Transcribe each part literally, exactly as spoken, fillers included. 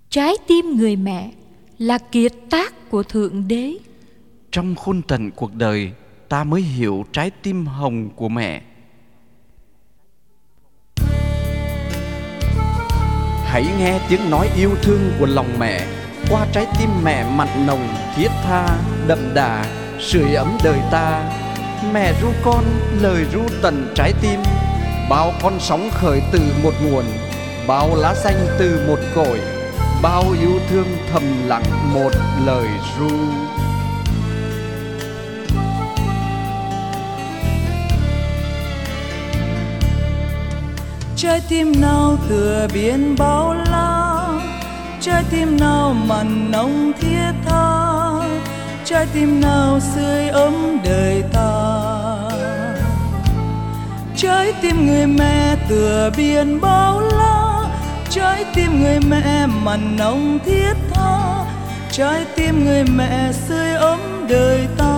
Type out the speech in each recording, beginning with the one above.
Trái tim người mẹ là kiệt tác của Thượng Đế. Trong khôn tận cuộc đời, ta mới hiểu trái tim hồng của mẹ. Hãy nghe tiếng nói yêu thương của lòng mẹ qua trái tim mẹ mặn nồng, thiết tha, đậm đà, sưởi ấm đời ta. Mẹ ru con lời ru tận trái tim, bao con sóng khởi từ một nguồn, bao lá xanh từ một cội, bao yêu thương thầm lặng một lời ru. Trái tim nào tựa biển bao la, trái tim nào mặn nồng thiết tha, trái tim nào sưởi ấm đời ta. Trái tim người mẹ tựa biển bao la, trái tim người mẹ mặn nồng thiết tha, trái tim người mẹ sưởi ấm đời ta.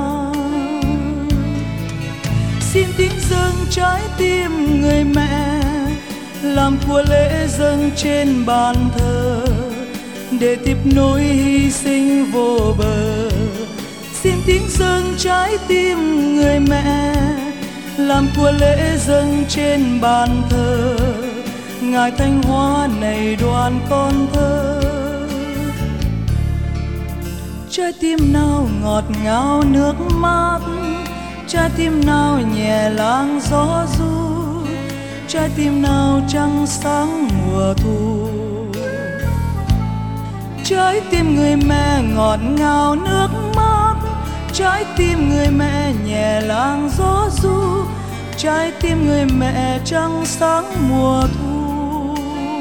Xin tiếng dâng trái tim người mẹ, làm của lễ dâng trên bàn thờ, để tiếp nối hy sinh vô bờ. Xin tiếng dâng trái tim người mẹ, làm của lễ dâng trên bàn thờ, ngài thanh hóa này đoàn con thơ. Trái tim nào ngọt ngào nước mắt, trái tim nào nhẹ lãng gió du, trái tim nào trăng sáng mùa thu. Trái tim người mẹ ngọt ngào nước mắt, trái tim người mẹ nhẹ lãng gió du, trái tim người mẹ trăng sáng mùa thu.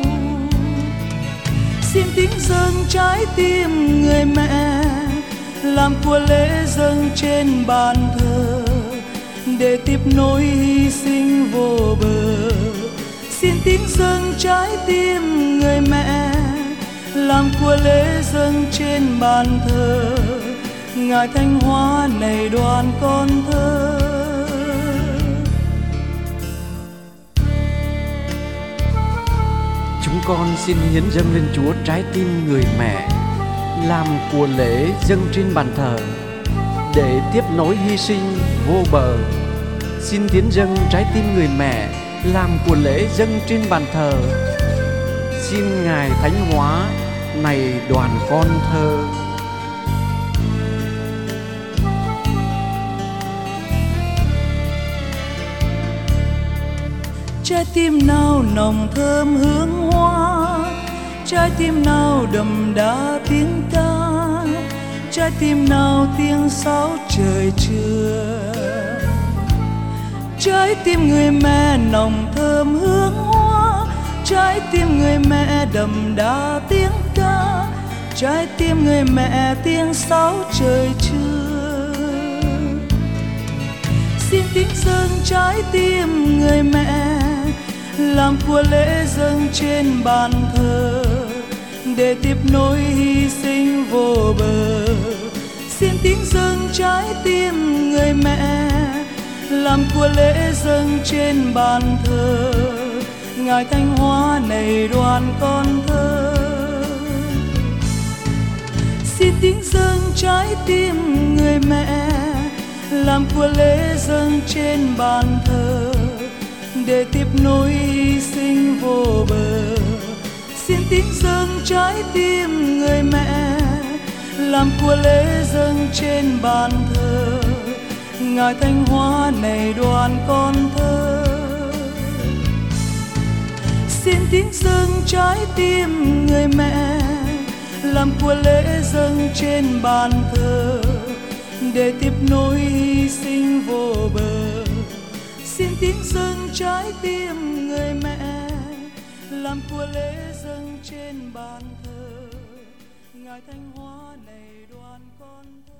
Xin tiếng dâng trái tim người mẹ, làm của lễ dâng trên bàn thờ, để tiếp nối hy sinh vô bờ. Xin tiếng dâng trái tim người mẹ, làm của lễ dâng trên bàn thờ, ngài thanh hóa này đoàn con thơ. Chúng con xin hiến dâng lên Chúa trái tim người mẹ, làm của lễ dâng trên bàn thờ, để tiếp nối hy sinh vô bờ. Xin hiến dâng trái tim người mẹ, làm của lễ dâng trên bàn thờ, xin ngài thánh hóa này đoàn con thơ. Trái tim nào nồng thơm hương hoa, trái tim nào đậm đà tiếng ca, trái tim nào tiếng sáo trời trưa. Trái tim người mẹ nồng thơm hương hoa, trái tim người mẹ đậm đà tiếng ca, trái tim người mẹ tiếng sáo trời trưa. Xin tiếng dâng trái tim người mẹ, làm của lễ dâng trên bàn thờ, để tiếp nối hy sinh vô bờ. Xin tiếng dâng trái tim người mẹ, làm của lễ dâng trên bàn thờ, ngài thanh hóa này đoàn con thơ. Xin tiếng dâng trái tim người mẹ, làm của lễ dâng trên bàn thờ, để tiếp nối hy sinh vô bờ. Xin tiếng dâng trái tim người mẹ, làm của lễ dâng trên bàn thờ, ngài thanh hóa này đoàn con thơ. Xin tiếng dâng trái tim người mẹ, làm của lễ dâng trên bàn thờ, để tiếp nối hy sinh vô bờ. Xin tiếng dâng trái tim người mẹ, làm của lễ dâng trên bàn thờ, ngài thanh hóa này đoàn con thơ.